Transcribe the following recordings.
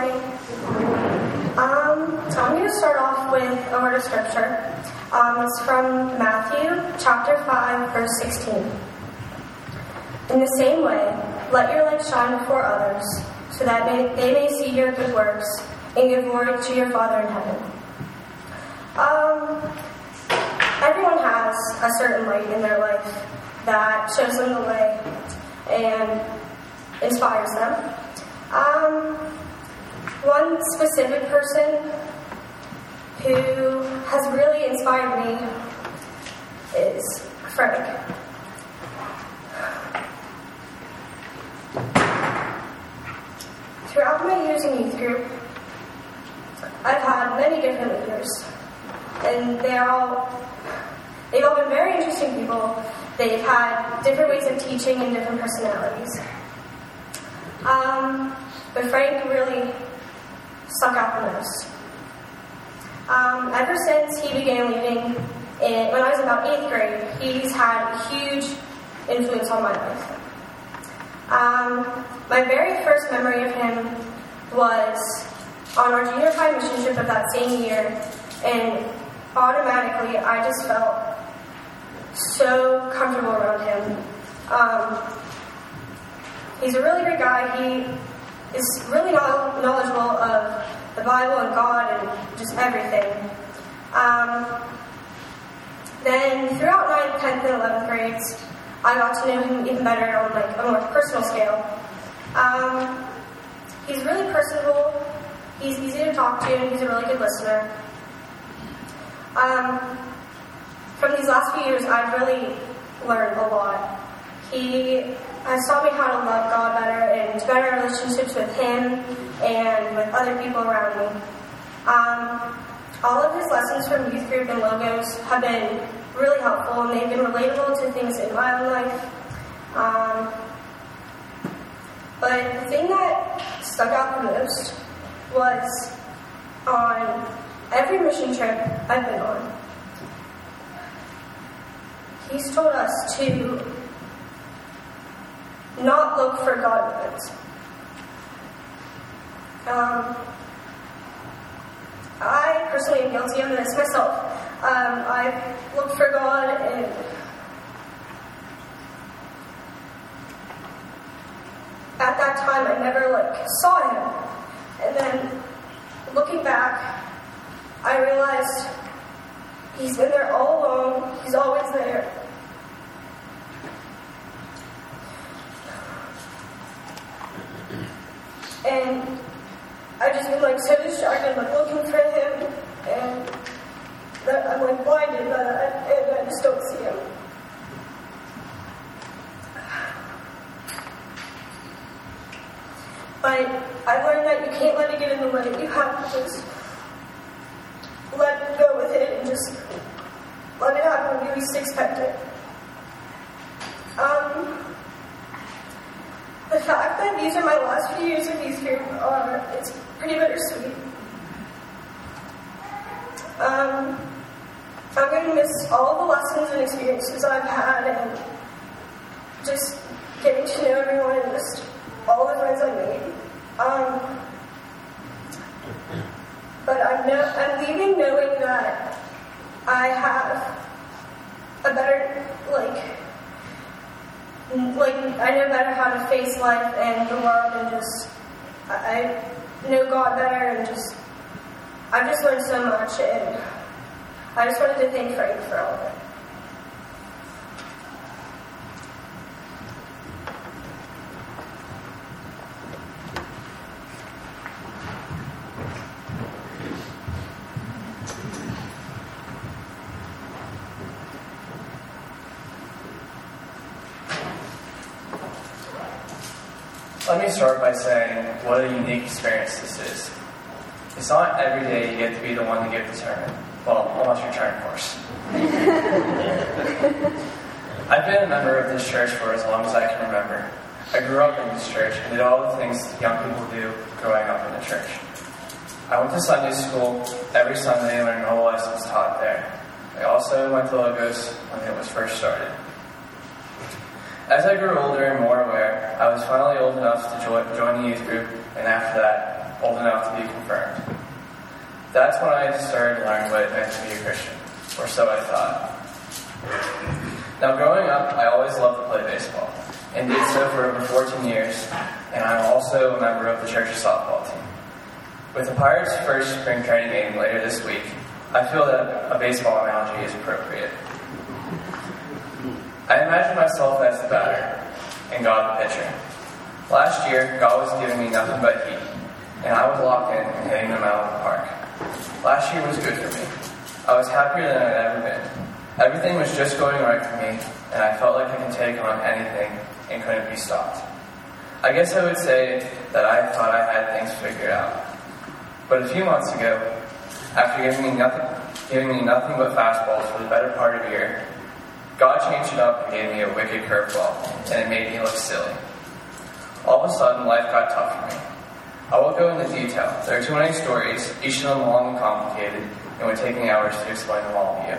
morning. I'm going to start off with a word of scripture. It's from Matthew chapter 5, verse 16. In the same way, let your light shine before others, so that they may see your good works and give glory to your Father in heaven. Everyone has a certain light in their life that shows them the way and inspires them. One specific person who has really inspired me is Frank. Throughout my years in youth group, I've had many different leaders, and they've all been very interesting people. They've had different ways of teaching and different personalities. But Frank really stuck out the most. Ever since he began leading when I was about 8th grade, he's had a huge influence on my life. My very first memory of him was on our junior high mission trip of that same year, and automatically I just felt so comfortable around him. He's a really good guy. He is really knowledgeable of the Bible and God and just everything. Then throughout 9th, 10th, and 11th grades, I got to know him even better on a more personal scale. He's really personable. He's easy to talk to, and he's a really good listener. From these last few years, I've really learned a lot. He has taught me how to love God better and to better relationships with him and with other people around me. All of his lessons from youth group and logos have been really helpful, and they've been relatable to things in my own life. But the thing that stuck out the most was on every mission trip I've been on, he's told us to not look for God moments. I personally am guilty of this myself. I've looked for God, and at that time I never saw him. And then looking back, I realized he's been there all along. He's always there. And I've just been so distracted, looking for him, and that I'm blinded, and I just don't see him. But I learned that you can't let it get in the way. You have to just let go with it and just let it happen when you least expect it. The fact that these are my last few years of youth group, it's pretty bittersweet. I'm going to miss all the lessons and experiences I've had, and just getting to know everyone and just all the friends I made. But I'm leaving knowing that I have a better, I know better how to face life and the world, and just, I know God better, and I've just learned so much, and I just wanted to thank Frank for all of it. Let me start by saying what a unique experience this is. It's not every day you get to be the one to give the sermon. Well, unless you're trying, of course. I've been a member of this church for as long as I can remember. I grew up in this church and did all the things young people do growing up in the church. I went to Sunday school every Sunday and learned all lessons taught there. I also went to Logos when it was first started. As I grew older and more aware, I was finally old enough to join the youth group, and after that, old enough to be confirmed. That's when I started to learn what it meant to be a Christian, or so I thought. Now, growing up, I always loved to play baseball, and did so for over 14 years, and I'm also a member of the church's softball team. With the Pirates' first spring training game later this week, I feel that a baseball analogy is appropriate. I imagine myself as the batter, and God the pitcher. Last year, God was giving me nothing but heat, and I would lock in and hitting them out of the park. Last year was good for me. I was happier than I'd ever been. Everything was just going right for me, and I felt like I could take on anything and couldn't be stopped. I guess I would say that I thought I had things figured out. But a few months ago, after giving me nothing but fastballs for the better part of a year, God changed it up and gave me a wicked curveball, and it made me look silly. All of a sudden, life got tough for me. I won't go into detail. There are too many stories, each of them long and complicated, and it would take me hours to explain them all to you.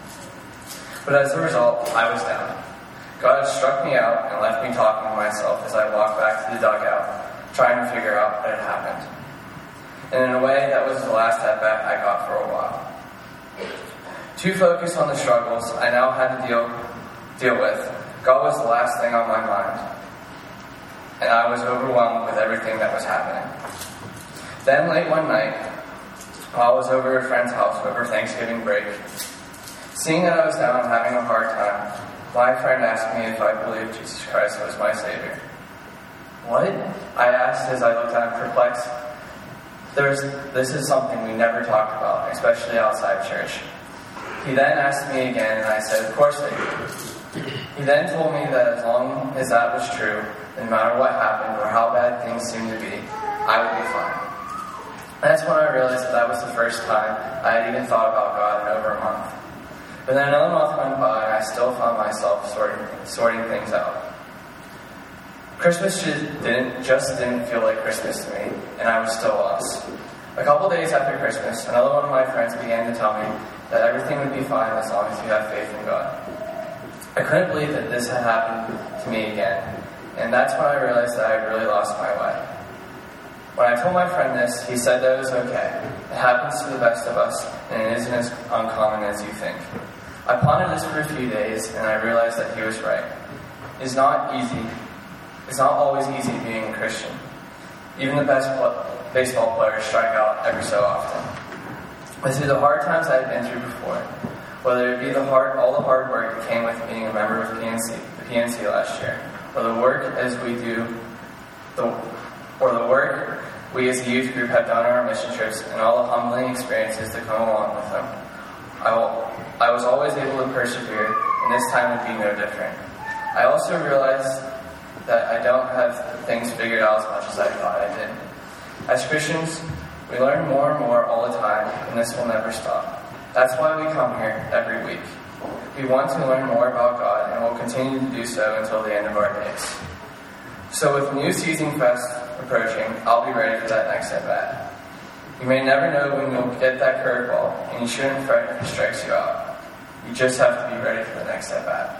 But as a result, I was down. God had struck me out and left me talking to myself as I walked back to the dugout, trying to figure out what had happened. And in a way, that was the last at-bat I got for a while. Too focused on the struggles I now had to deal with, God was the last thing on my mind, and I was overwhelmed with everything that was happening. Then late one night, while I was over at a friend's house over Thanksgiving break, seeing that I was down and having a hard time, my friend asked me if I believed Jesus Christ was my Savior. What? I asked as I looked at him perplexed. This is something we never talked about, especially outside church. He then asked me again, and I said, of course I do. He then told me that as long as that was true, no matter what happened or how bad things seemed to be, I would be fine. That's when I realized that was the first time I had even thought about God in over a month. But then another month went by, and I still found myself sorting things out. Christmas just didn't feel like Christmas to me, and I was still lost. A couple days after Christmas, another one of my friends began to tell me that everything would be fine as long as you have faith in God. I couldn't believe that this had happened to me again, and that's when I realized that I had really lost my way. When I told my friend this, he said that it was okay. It happens to the best of us, and it isn't as uncommon as you think. I pondered this for a few days, and I realized that he was right. It's not always easy being a Christian. Even the best baseball players strike out every so often. But through the hard times I had been through before, whether it be all the hard work that came with being a member of the PNC last year, or the work we as a youth group have done on our mission trips, and all the humbling experiences that come along with them, I was always able to persevere, and this time would be no different. I also realized that I don't have things figured out as much as I thought I did. As Christians, we learn more and more all the time, and this will never stop. That's why we come here every week. We want to learn more about God, and will continue to do so until the end of our days. So with New Season Fest approaching, I'll be ready for that next at-bat. You may never know when you'll get that curveball, and you shouldn't fret if it strikes you out. You just have to be ready for the next at-bat.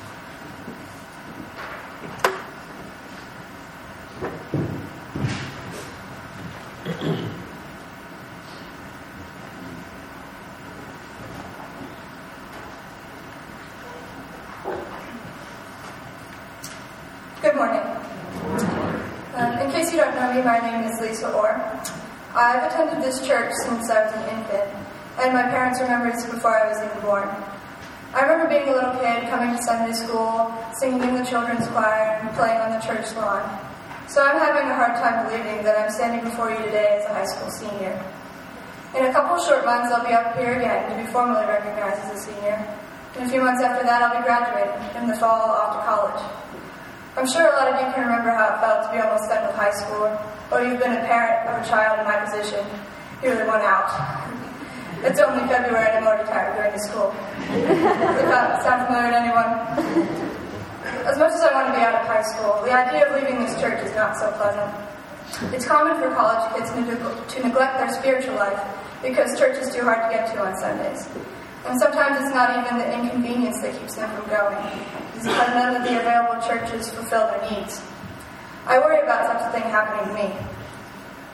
Good morning. In case you don't know me, my name is Lisa Orr. I've attended this church since I was an infant, and my parents remember this before I was even born. I remember being a little kid, coming to Sunday school, singing in the children's choir, and playing on the church lawn. So I'm having a hard time believing that I'm standing before you today as a high school senior. In a couple short months, I'll be up here again to be formally recognized as a senior. In a few months after that, I'll be graduating in the fall off to college. I'm sure a lot of you can remember how it felt to be almost done with high school, or you've been a parent of a child in my position. You're the one out. It's only February and I'm already tired of going to school. Does that sound familiar to anyone? As much as I want to be out of high school, the idea of leaving this church is not so pleasant. It's common for college kids to neglect their spiritual life because church is too hard to get to on Sundays. And sometimes it's not even the inconvenience that keeps them from going. It's because none of the available churches fulfill their needs. I worry about such a thing happening to me.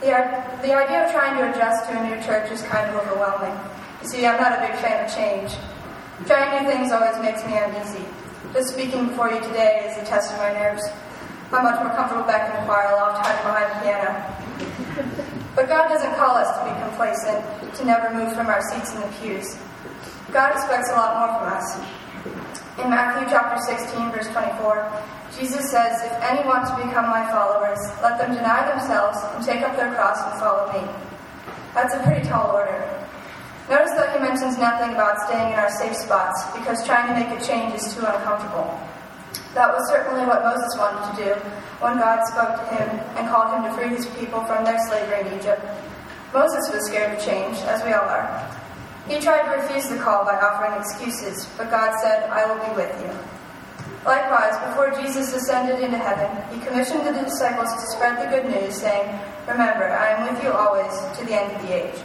The idea of trying to adjust to a new church is kind of overwhelming. You see, I'm not a big fan of change. Trying new things always makes me uneasy. Just speaking before you today is a test of my nerves. I'm much more comfortable back in the choir loft, hiding behind the piano. But God doesn't call us to be complacent, to never move from our seats in the pews. God expects a lot more from us. In Matthew chapter 16, verse 24, Jesus says, "If any want to become my followers, let them deny themselves and take up their cross and follow me." That's a pretty tall order. Notice that he mentions nothing about staying in our safe spots because trying to make a change is too uncomfortable. That was certainly what Moses wanted to do when God spoke to him and called him to free his people from their slavery in Egypt. Moses was scared to change, as we all are. He tried to refuse the call by offering excuses, but God said, "I will be with you." Likewise, before Jesus ascended into heaven, he commissioned the disciples to spread the good news, saying, "Remember, I am with you always, to the end of the age."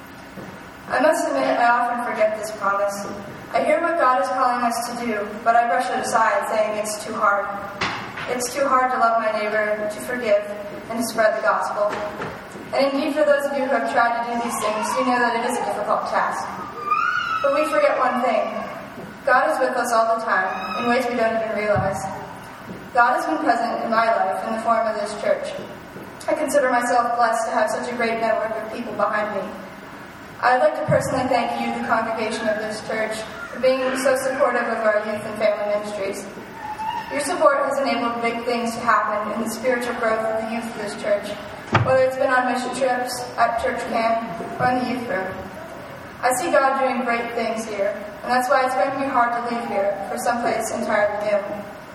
I must admit, I often forget this promise. I hear what God is calling us to do, but I brush it aside, saying it's too hard. It's too hard to love my neighbor, to forgive, and to spread the gospel. And indeed, for those of you who have tried to do these things, you know that it is a difficult task. But we forget one thing. God is with us all the time, in ways we don't even realize. God has been present in my life in the form of this church. I consider myself blessed to have such a great network of people behind me. I would like to personally thank you, the congregation of this church, for being so supportive of our youth and family ministries. Your support has enabled big things to happen in the spiritual growth of the youth of this church, whether it's been on mission trips, at church camp, or in the youth room. I see God doing great things here, and that's why it's going to be hard to leave here for someplace entirely new.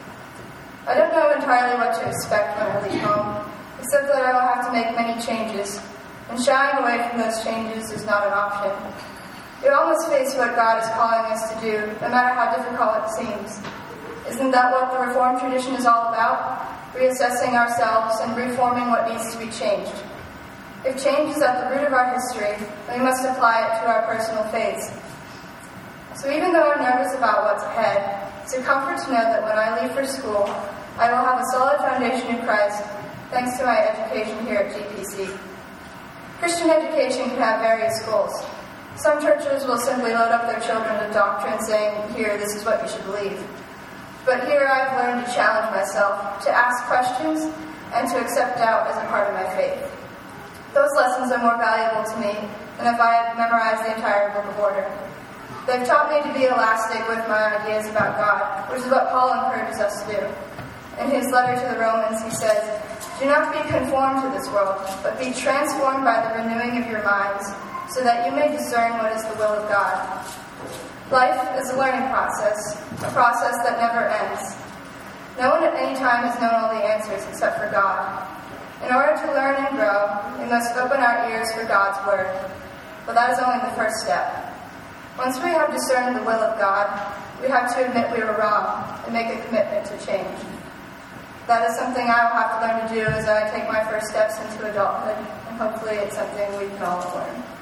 I don't know entirely what to expect when I leave home, except that I will have to make many changes, and shying away from those changes is not an option. We all must face what God is calling us to do, no matter how difficult it seems. Isn't that what the Reformed tradition is all about? Reassessing ourselves and reforming what needs to be changed. If change is at the root of our history, then we must apply it to our personal faiths. So even though I'm nervous about what's ahead, it's a comfort to know that when I leave for school, I will have a solid foundation in Christ, thanks to my education here at GPC. Christian education can have various goals. Some churches will simply load up their children with doctrine saying, "Here, this is what you should believe." But here I've learned to challenge myself, to ask questions, and to accept doubt as a part of my faith. Those lessons are more valuable to me than if I had memorized the entire Book of Order. They've taught me to be elastic with my ideas about God, which is what Paul encourages us to do. In his letter to the Romans, he says, "Do not be conformed to this world, but be transformed by the renewing of your minds, so that you may discern what is the will of God." Life is a learning process, a process that never ends. No one at any time has known all the answers except for God. In order to learn and grow, we must open our ears for God's word. But that is only the first step. Once we have discerned the will of God, we have to admit we were wrong and make a commitment to change. That is something I will have to learn to do as I take my first steps into adulthood, and hopefully it's something we can all learn.